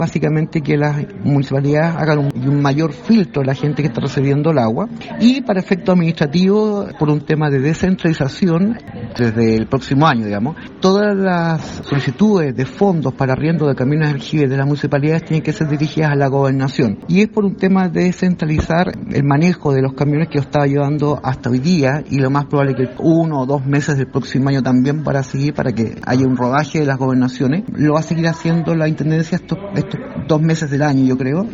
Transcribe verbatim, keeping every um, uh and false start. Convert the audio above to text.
básicamente que las municipalidades hagan un, un mayor filtro a la gente que está recibiendo el agua, y para efecto administrativo, por un tema de descentralización, desde el próximo año, digamos, todas las solicitudes de fondos para arriendo de caminos de aljibe de las municipalidades tienen que ser dirigidas a la gobernación, y es por un tema de descentralizar el manejo de los camiones que lo estaba llevando hasta hoy día, y lo más probable que uno o dos meses del próximo año también para seguir, para que haya un rodaje de las gobernaciones. Lo va a seguir haciendo la Intendencia estos, estos dos meses del año, yo creo.